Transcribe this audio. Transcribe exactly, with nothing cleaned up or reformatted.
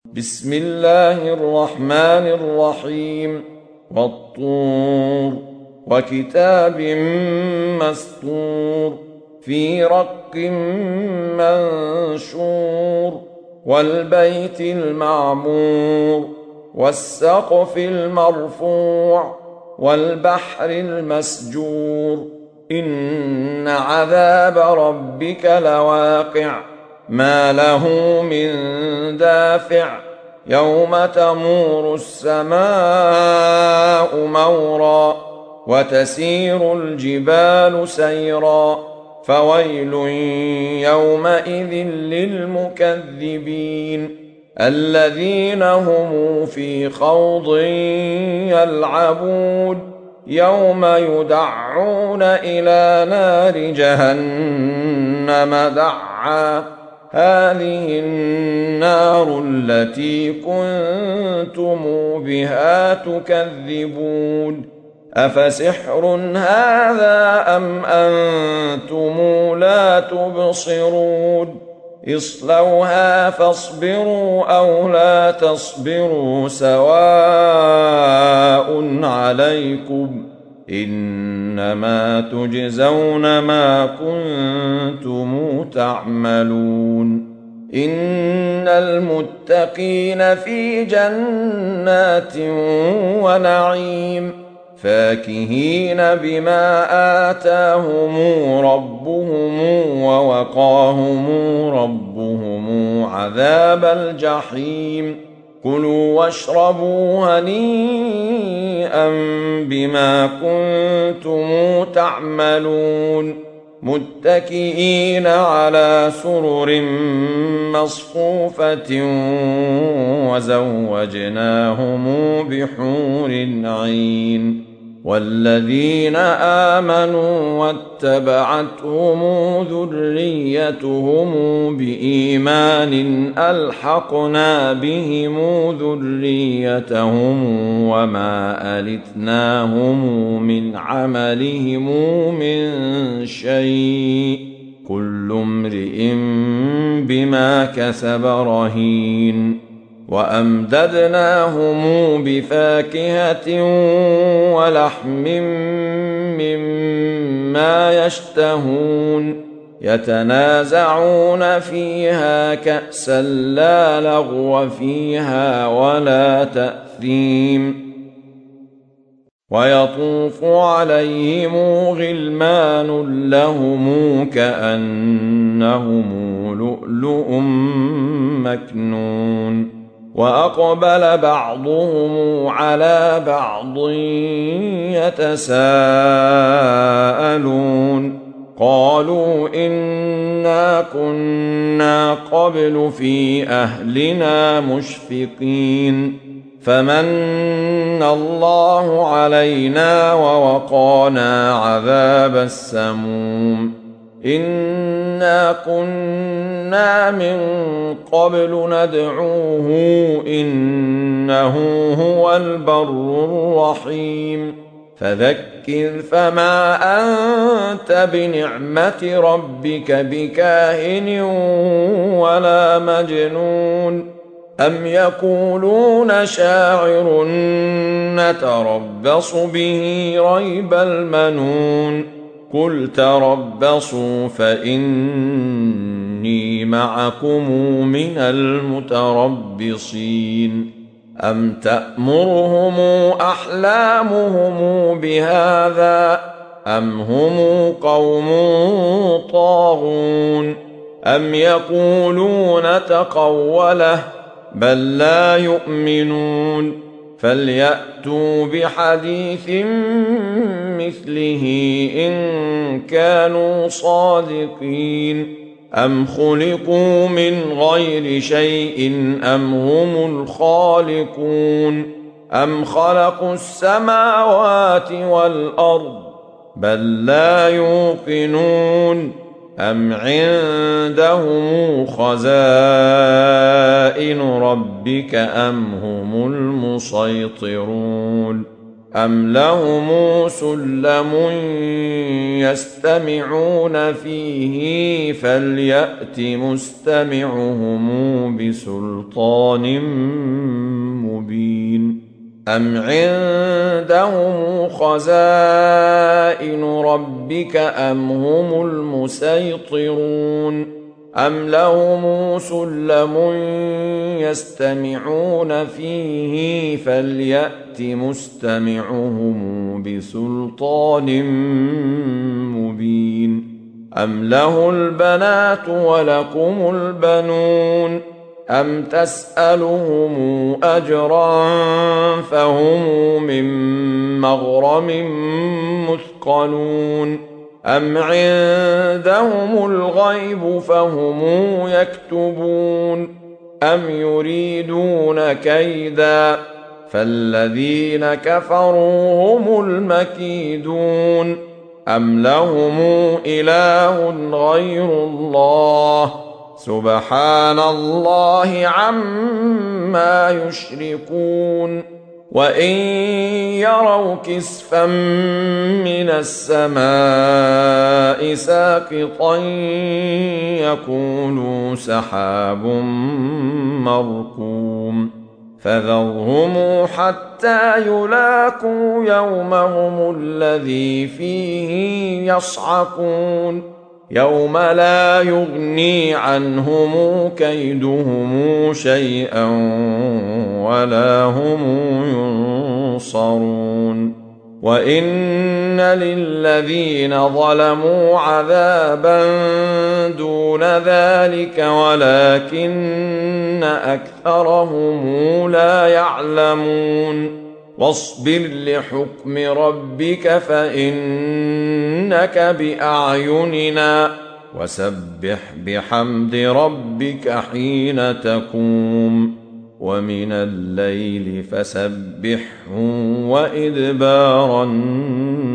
بسم الله الرحمن الرحيم والطور وكتاب مسطور في رق منشور والبيت المعمور والسقف المرفوع والبحر المسجور إن عذاب ربك لواقع ما له من دافع يوم تمور السماء مورا وتسير الجبال سيرا فويل يومئذ للمكذبين الذين هم في خوض يلعبون يوم يدعون إلى نار جهنم دعا هذه النار التي كنتم بها تكذبون أفسحر هذا أم أنتم لا تبصرون اصلوها فاصبروا أو لا تصبروا سواء عليكم إنما تجزون ما كنتم تعملون إن المتقين في جنات ونعيم فاكهين بما آتاهم ربهم ووقاهم ربهم عذاب الجحيم كلوا واشربوا هنيئا بما كنتم تعملون متكئين على سرر مصفوفة وزوجناهم بحور عين والذين آمنوا واتبعتهم ذريتهم بإيمان ألحقنا بهم ذريتهم وما ألتناهم من عملهم من شيء كل امرئ بما كسب رهين وأمددناهم بفاكهة ولحم مما يشتهون يتنازعون فيها كأسا لا لغو فيها ولا تأثيم ويطوف عليهم غلمان لهم كأنهم لؤلؤ مكنون وأقبل بعضهم على بعض يتساءلون قالوا إنا كنا قبل في أهلنا مشفقين فمن الله علينا ووقانا عذاب السموم إنا كنا من قبل ندعوه إنه هو البر الرحيم فذكر فما أنت بنعمة ربك بكاهن ولا مجنون أم يقولون شاعر نتربص به ريب المنون قل تربصوا فإني معكم من المتربصين أم تأمرهم أحلامهم بهذا أم هم قوم طاغون أم يقولون تقوله بل لا يؤمنون فليأتوا بحديث مثله إن كانوا صادقين أم خلقوا من غير شيء أم هم الخالقون أم خلقوا السماوات والأرض بل لا يوقنون أم عندهم خزائن ربك أم هم المسيطرون أم لهم سلم يستمعون فيه فليأت مستمعهم بسلطان مبين أم عندهم خزائن ربك أم هم المسيطرون أم لهم سلم يستمعون فيه فليأت مستمعهم بسلطان مبين أم له البنات ولكم البنون أم تسألهم أجرا فهم من مغرم مثقلون أم عندهم الغيب فهم يكتبون أم يريدون كيدا فالذين كفروا هم المكيدون أم لهم إله غير الله سبحان الله عما يشركون وإن يروا كسفا من السماء ساقطا يقولوا سحاب مركوم فذرهم حتى يلاقوا يومهم الذي فيه يصعقون يوم لا يغني عنهم كيدهم شيئا ولا هم ينصرون وإن للذين ظلموا عذابا دون ذلك ولكن أكثرهم لا يعلمون واصبر لحكم ربك فإنك بأعيننا وسبح بحمد ربك حين تقوم ومن الليل فسبحه وإدبار النجوم